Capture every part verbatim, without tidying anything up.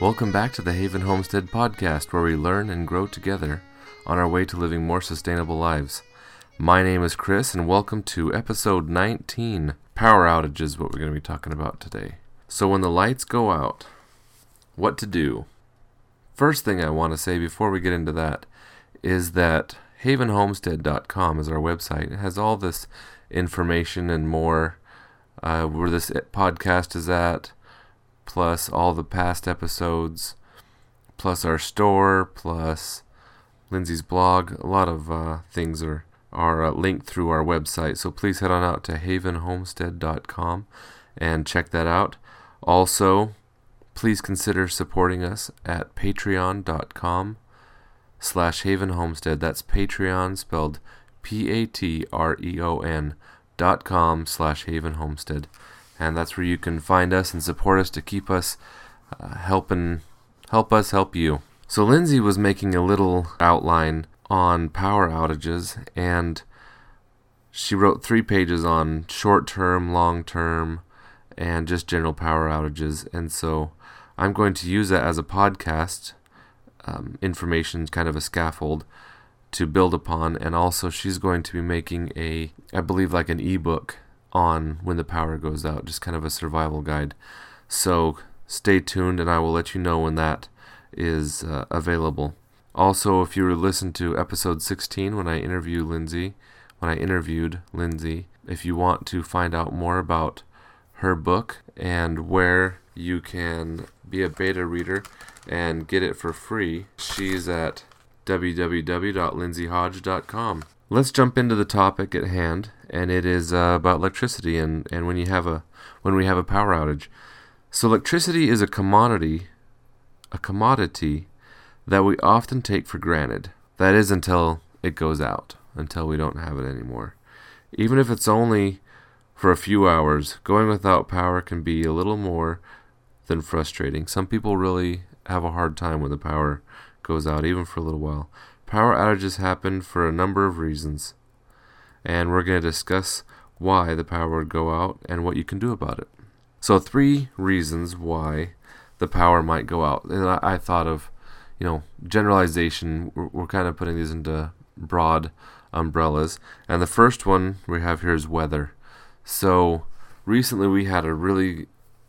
Welcome back to the Haven Homestead Podcast, where we learn and grow together on our way to living more sustainable lives. My name is Chris, and welcome to episode nineteen. Power outage is what we're going to be talking about today. So when the lights go out, what to do? First thing I want to say before we get into that is that haven homestead dot com is our website. It has all this information and more, uh, where this podcast is at, plus all the past episodes, plus our store, plus Lindsay's blog. A lot of uh, things are, are uh, linked through our website, so please head on out to haven homestead dot com and check that out. Also, please consider supporting us at patreon dot com slash haven homestead. That's Patreon, spelled P A T R E O N dot com slash haven homestead. And that's where you can find us and support us to keep us uh, helping, help us help you. So Lindsay was making a little outline on power outages, and she wrote three pages on short-term, long-term, and just general power outages. And so I'm going to use that as a podcast um, information, kind of a scaffold to build upon. And also she's going to be making a, I believe, like an ebook on when the power goes out, just kind of a survival guide. So stay tuned, and I will let you know when that is uh, available. Also, if you listened to episode sixteen when I interviewed Lindsay, when I interviewed Lindsay, if you want to find out more about her book and where you can be a beta reader and get it for free, she's at w w w dot lindsay hodge dot com. Let's jump into the topic at hand, and it is uh, about electricity and, and when you have a when we have a power outage. So electricity is a commodity, a commodity that we often take for granted. That is until it goes out, until we don't have it anymore. Even if it's only for a few hours, going without power can be a little more than frustrating. Some people really have a hard time when the power goes out, even for a little while. Power outages happen for a number of reasons, and we're going to discuss why the power would go out and what you can do about it. So three reasons why the power might go out. And I, I thought of, you know, generalization. We're, we're kind of putting these into broad umbrellas. And the first one we have here is weather. So recently we had a really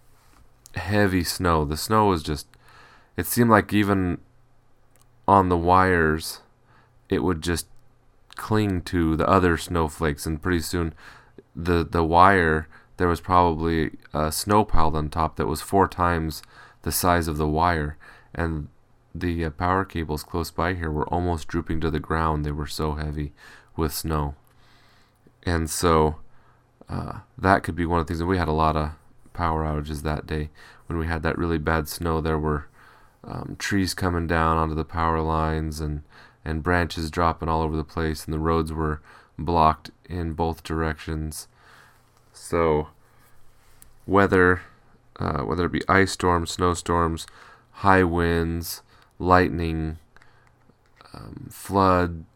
heavy snow. The snow was just, it seemed like even on the wires, it would just cling to the other snowflakes, and pretty soon the the wire, there was probably a snow piled on top that was four times the size of the wire, and the uh, power cables close by here were almost drooping to the ground. They were so heavy with snow. And so uh, that could be one of the things. And we had a lot of power outages that day. When we had that really bad snow, there were um, trees coming down onto the power lines, and and branches dropping all over the place, and the roads were blocked in both directions. So weather, uh, whether it be ice storms, snowstorms, high winds, lightning, um, flood,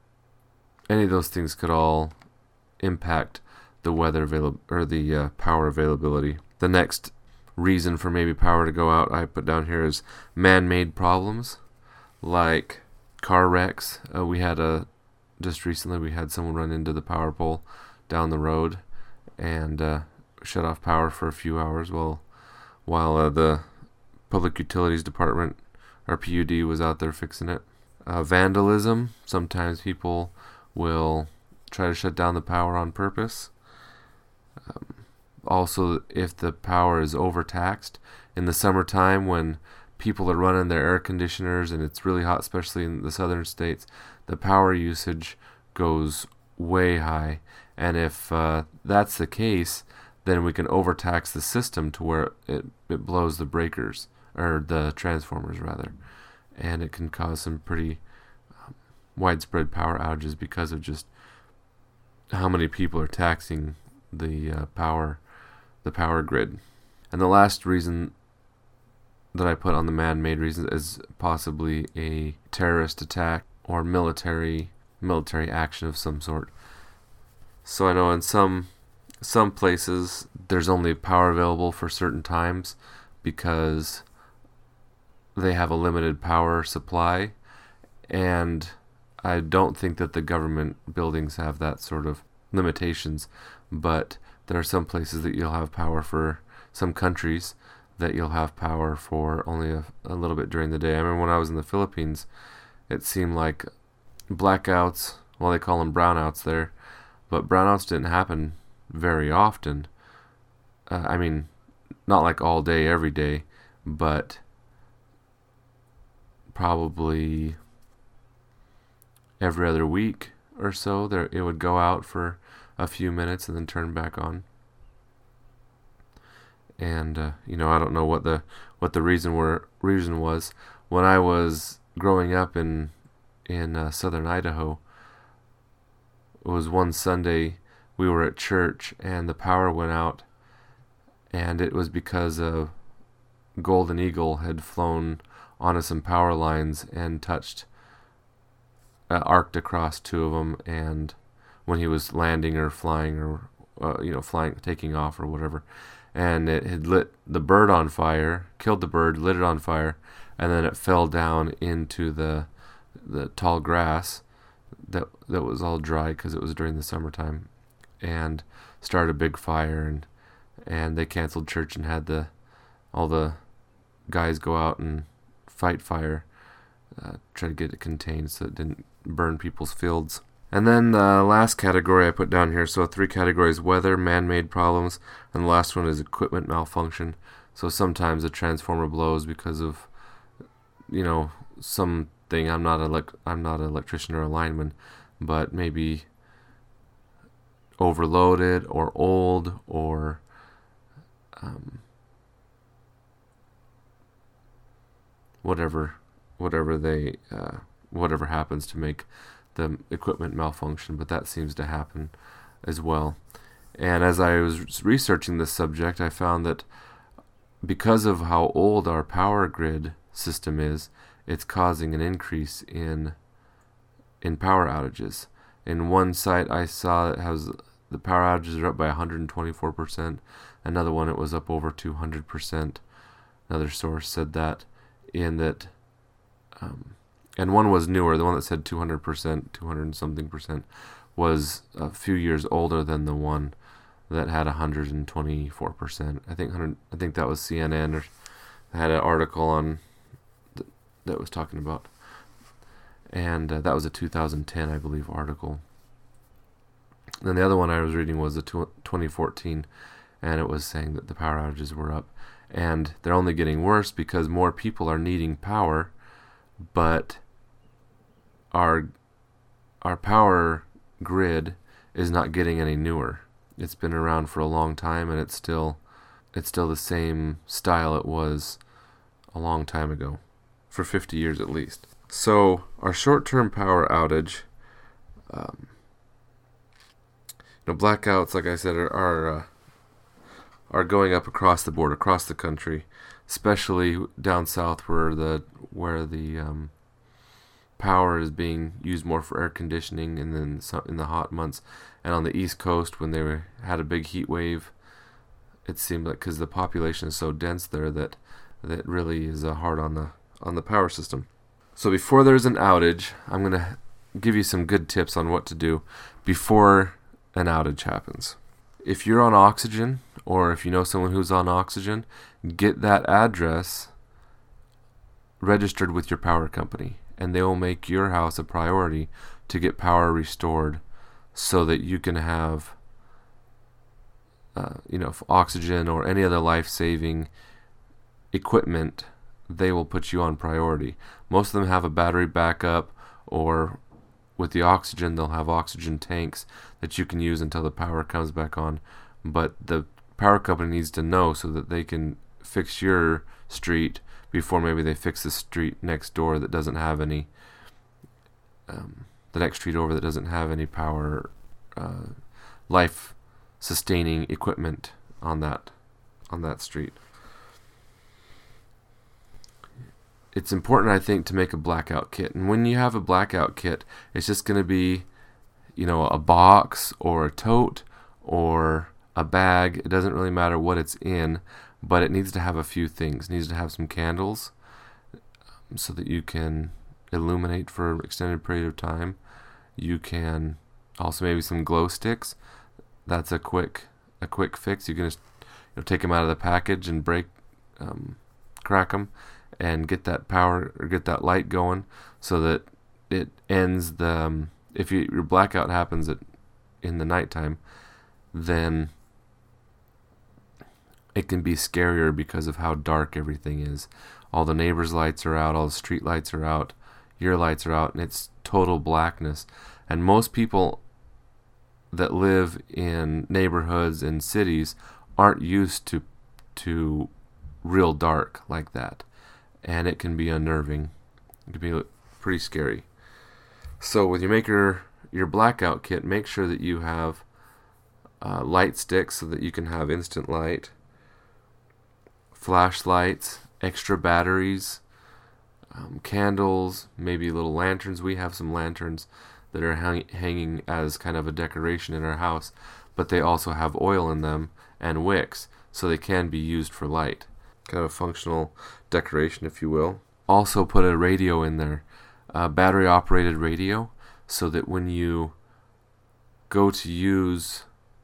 any of those things could all impact the weather avail- or the uh, power availability. The next reason for maybe power to go out I put down here is man-made problems, like car wrecks. Uh, we had a just recently we had someone run into the power pole down the road and uh, shut off power for a few hours while while uh, the Public Utilities Department, or P U D, was out there fixing it. Uh, vandalism. Sometimes people will try to shut down the power on purpose. Um, also, if the power is overtaxed in the summertime when people are running their air conditioners and it's really hot, especially in the southern states, the power usage goes way high. And if uh, that's the case, then we can overtax the system to where it, it blows the breakers, or the transformers rather. And it can cause some pretty um, widespread power outages because of just how many people are taxing the uh, power, the power grid. And the last reason that I put on the man-made reasons is possibly a terrorist attack or military military action of some sort. So I know in some some places there's only power available for certain times because they have a limited power supply, and I don't think that the government buildings have that sort of limitations, but there are some places that you'll have power for, some countries that you'll have power for only a, a little bit during the day. I remember when I was in the Philippines, it seemed like blackouts, well, they call them brownouts there, but brownouts didn't happen very often. Uh, I mean, not like all day, every day, but probably every other week or so. There, it would go out for a few minutes and then turn back on. And uh, you know, I don't know what the what the reason were reason was. When I was growing up in in uh, southern Idaho, it was one Sunday we were at church and the power went out, and it was because a Golden Eagle had flown onto some power lines and touched, uh, arced across two of them, and when he was landing or flying or uh, you know flying taking off or whatever, and it had lit the bird on fire, killed the bird, lit it on fire, and then it fell down into the the tall grass that that was all dry because it was during the summertime, and started a big fire, and and they canceled church and had the all the guys go out and fight fire, uh, try to get it contained so it didn't burn people's fields. And then the last category I put down here, so three categories: weather, man-made problems, and the last one is equipment malfunction. So sometimes a transformer blows because of, you know, something. I'm not a elec- I'm not an electrician or a lineman, but maybe overloaded or old or um, whatever, whatever they, uh, whatever happens to make the equipment malfunction, but that seems to happen as well. And as I was researching this subject, I found that because of how old our power grid system is, it's causing an increase in in power outages. In one site I saw it has the power outages are up by one hundred twenty-four percent. Another one it was up over two hundred percent. Another source said that in that um, and one was newer. The one that said two hundred percent, two hundred and something percent, was a few years older than the one that had one hundred twenty-four percent. I think one hundred, I think that was C N N, or had an article on th- that was talking about, and uh, that was a two thousand ten, I believe, article. Then the other one I was reading was a twenty fourteen, and it was saying that the power outages were up, and they're only getting worse because more people are needing power, but our our power grid is not getting any newer. It's been around for a long time, and it's still it's still the same style it was a long time ago, for fifty years at least. So our short-term power outage, um, you know, blackouts, like I said, are are, uh, are going up across the board, across the country, especially down south where the where the um, power is being used more for air conditioning, and then in the hot months, and on the East Coast when they were, had a big heat wave. It seemed like because the population is so dense there that that really is uh, hard on the on the power system. So before there's an outage, I'm gonna give you some good tips on what to do before an outage happens. If you're on oxygen, or if you know someone who's on oxygen, get that address registered with your power company, and they will make your house a priority to get power restored so that you can have uh, you know, oxygen or any other life-saving equipment. They will put you on priority. Most of them have a battery backup, or with the oxygen they'll have oxygen tanks that you can use until the power comes back on. But the power company needs to know so that they can fix your street before maybe they fix the street next door that doesn't have any um, the next street over that doesn't have any power uh, life sustaining equipment on that on that street. It's important, I think, to make a blackout kit. And when you have a blackout kit, it's just going to be, you know, a box or a tote or a bag. It doesn't really matter what it's in, but it needs to have a few things. It needs to have some candles, so that you can illuminate for an extended period of time. You can also maybe some glow sticks. That's a quick a quick fix. You can just you know, take them out of the package and break, um, crack them, and get that power or get that light going, so that it ends the. Um, if you, your blackout happens at in the nighttime, then it can be scarier because of how dark everything is. All the neighbors' lights are out, all the street lights are out, your lights are out, and it's total blackness. And most people that live in neighborhoods and cities aren't used to to real dark like that, and it can be unnerving. It can be pretty scary. So when you make your your blackout kit, make sure that you have uh, light sticks so that you can have instant light, flashlights, extra batteries, um, candles, maybe little lanterns. We have some lanterns that are hang- hanging as kind of a decoration in our house, but they also have oil in them and wicks, so they can be used for light. Kind of a functional decoration, if you will. Also put a radio in there, a battery operated radio, so that when you go to use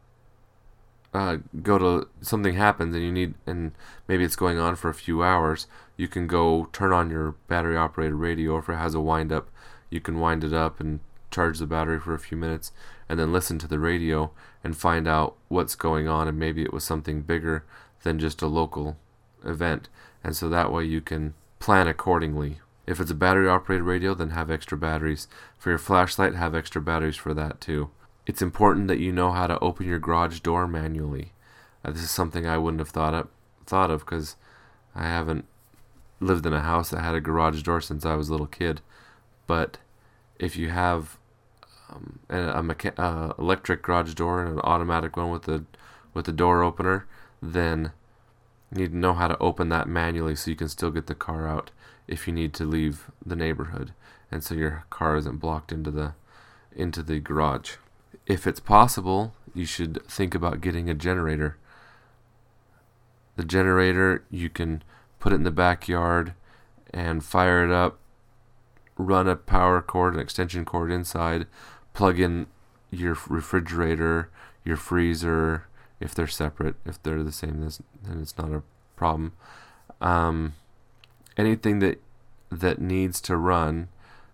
uh, go to something happens and you need, and maybe it's going on for a few hours, you can go turn on your battery operated radio, or if it has a wind up, you can wind it up and charge the battery for a few minutes and then listen to the radio and find out what's going on, and maybe it was something bigger than just a local event, and so that way you can plan accordingly. If it's a battery operated radio, then have extra batteries. For your flashlight, have extra batteries for that too. It's important that you know how to open your garage door manually. Uh, this is something I wouldn't have thought of thought of because I haven't lived in a house that had a garage door since I was a little kid. But if you have um, a, a mecha- uh, electric garage door and an automatic one with a with a door opener, then you need to know how to open that manually so you can still get the car out if you need to leave the neighborhood, and so your car isn't blocked into the into the garage. If it's possible, you should think about getting a generator. The generator, you can put it in the backyard and fire it up, run a power cord, an extension cord inside, plug in your refrigerator, your freezer, if they're separate. If they're the same, then it's not a problem. Um, anything that that needs to run,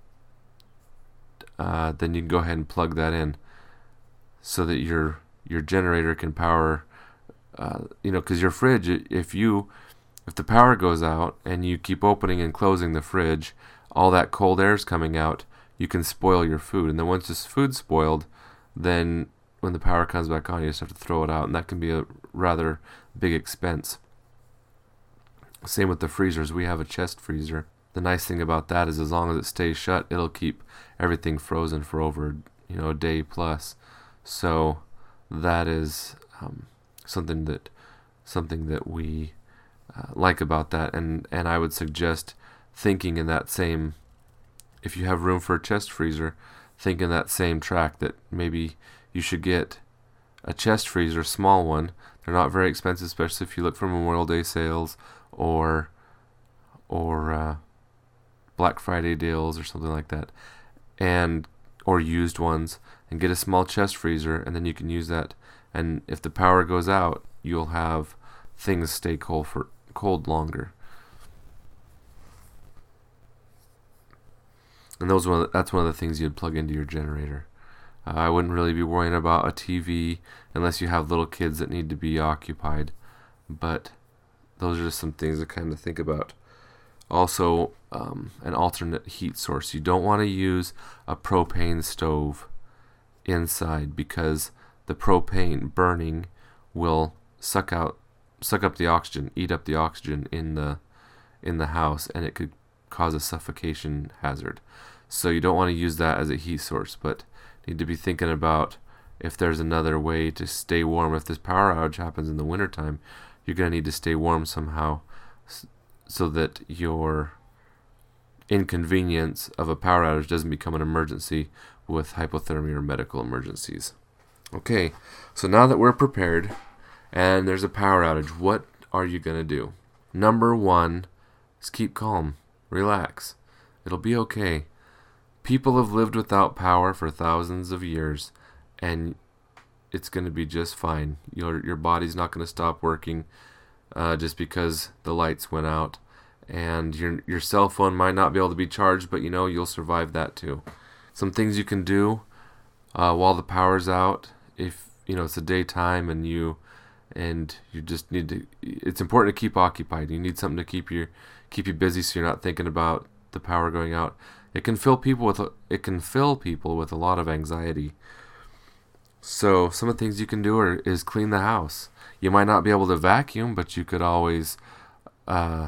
uh, then you can go ahead and plug that in, so that your your generator can power. Uh, you know, because your fridge, if you if the power goes out and you keep opening and closing the fridge, all that cold air is coming out. You can spoil your food, and then once this food's spoiled, then when the power comes back on, you just have to throw it out, and that can be a rather big expense. Same with the freezers. We have a chest freezer. The nice thing about that is, as long as it stays shut, it'll keep everything frozen for over, you know, a day plus. So that is um, something that something that we uh, like about that, and and I would suggest thinking in that same. If you have room for a chest freezer, think in that same track that maybe you should get a chest freezer, small one. They're not very expensive, especially if you look for Memorial Day sales or or uh, Black Friday deals or something like that, and or used ones, and get a small chest freezer, and then you can use that. And if the power goes out, you'll have things stay cold for cold longer. And those one that's one of the things you'd plug into your generator. Uh, I wouldn't really be worrying about a T V unless you have little kids that need to be occupied. But those are just some things to kind of think about. Also, um, an alternate heat source. You don't want to use a propane stove inside, because the propane burning will suck out, suck up the oxygen, eat up the oxygen in the in the house, and it could cause a suffocation hazard. So you don't want to use that as a heat source, but need to be thinking about if there's another way to stay warm. If this power outage happens in the wintertime, you're going to need to stay warm somehow, so that your inconvenience of a power outage doesn't become an emergency with hypothermia or medical emergencies. Okay, so now that we're prepared and there's a power outage, what are you going to do? Number one is keep calm. Relax. It'll be okay. People have lived without power for thousands of years, and it's going to be just fine. Your your body's not going to stop working uh, just because the lights went out, and your your cell phone might not be able to be charged, but you know you'll survive that too. Some things you can do uh, while the power's out, if you know it's the daytime and you and you just need to. It's important to keep occupied. You need something to keep your keep you busy, so you're not thinking about the power going out. It can fill people with a, it can fill people with a lot of anxiety. So some of the things you can do are, is clean the house. You might not be able to vacuum, but you could always uh,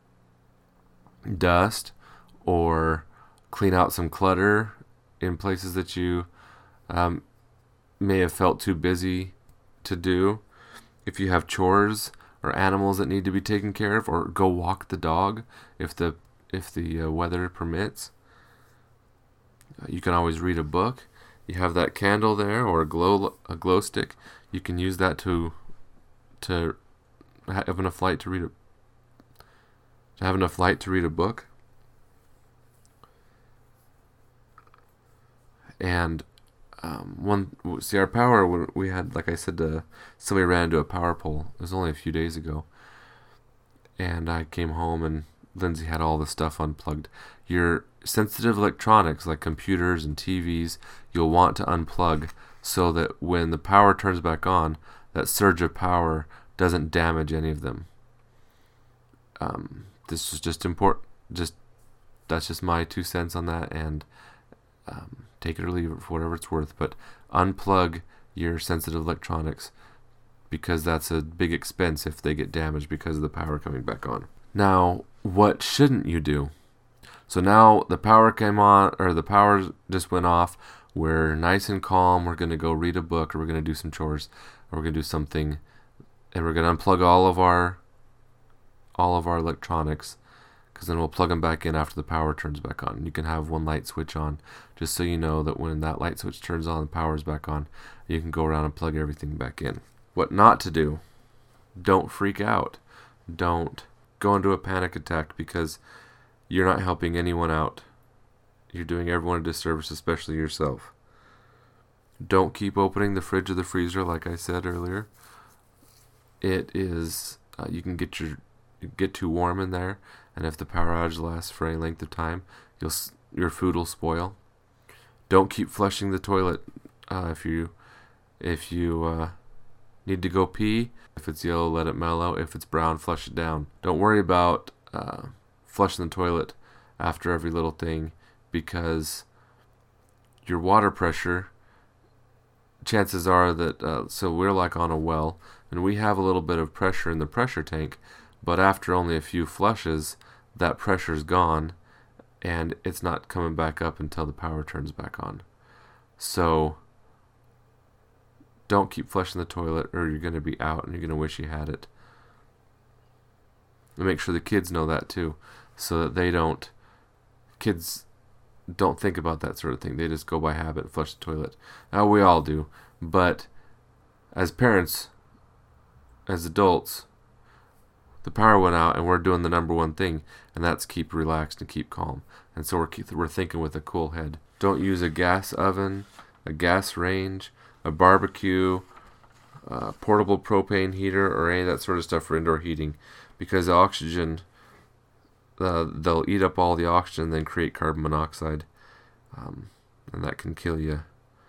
dust or clean out some clutter in places that you um, may have felt too busy to do. If you have chores or animals that need to be taken care of, or go walk the dog if the if the uh, weather permits. Uh, you can always read a book. You have that candle there, or a glow a glow stick. You can use that to to have enough light to read a to have enough light to read a book. And um, one see our power. When we had, like I said, uh, somebody ran into a power pole. It was only a few days ago, and I came home and Lindsay had all the stuff unplugged. Your sensitive electronics like computers and T Vs, you'll want to unplug so that when the power turns back on, that surge of power doesn't damage any of them. Um, this is just important. Just that's just my two cents on that, and um, take it or leave it for whatever it's worth. But unplug your sensitive electronics, because that's a big expense if they get damaged because of the power coming back on. Now, what shouldn't you do? So now the power came on, or the power just went off. We're nice and calm. We're going to go read a book, or we're going to do some chores, or we're going to do something, and we're going to unplug all of our all of our electronics, because then we'll plug them back in after the power turns back on. You can have one light switch on, just so you know that when that light switch turns on, the power's back on. You can go around and plug everything back in. What not to do? Don't freak out. Don't go into a panic attack, because you're not helping anyone out. You're doing everyone a disservice, especially yourself. Don't keep opening the fridge or the freezer, like I said earlier. It is uh, you can get your get too warm in there, and if the power outage lasts for any length of time, you'll your food will spoil. Don't keep flushing the toilet uh, if you if you uh, need to go pee. If it's yellow, let it mellow. If it's brown, flush it down. Don't worry about uh, flushing the toilet after every little thing, because your water pressure, chances are that, uh, so we're like on a well, and we have a little bit of pressure in the pressure tank, but after only a few flushes, that pressure's gone, and it's not coming back up until the power turns back on. So don't keep flushing the toilet, or you're going to be out and you're going to wish you had it. And make sure the kids know that too, so that they don't, kids don't think about that sort of thing. They just go by habit and flush the toilet. Now, we all do, but as parents, as adults, the power went out and we're doing the number one thing, and that's keep relaxed and keep calm. And so we're keep, we're thinking with a cool head. Don't use a gas oven, a gas range, a barbecue, uh, portable propane heater, or any of that sort of stuff for indoor heating, because the oxygen, uh, they'll eat up all the oxygen and then create carbon monoxide, um, and that can kill you.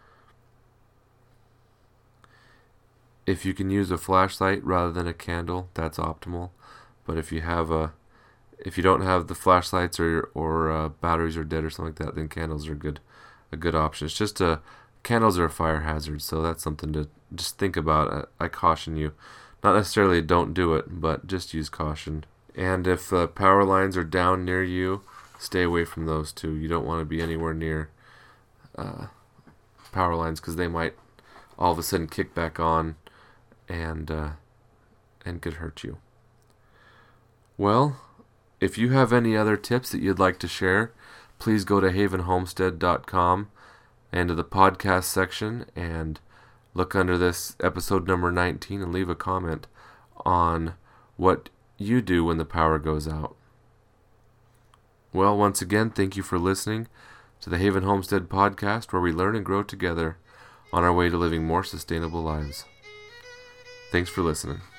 If you can use a flashlight rather than a candle, that's optimal. But if you have a, if you don't have the flashlights, or or uh, batteries are dead or something like that, then candles are good, a good option. It's just a candles are a fire hazard, so that's something to just think about. I, I caution you, not necessarily don't do it, but just use caution. And if uh, power lines are down near you, stay away from those too. You don't want to be anywhere near uh, power lines, because they might all of a sudden kick back on and uh, and could hurt you. Well, if you have any other tips that you'd like to share, please go to haven homestead dot com and to the podcast section and look under this episode number nineteen and leave a comment on what you do when the power goes out. Well, once again, thank you for listening to the Haven Homestead Podcast, where we learn and grow together on our way to living more sustainable lives. Thanks for listening.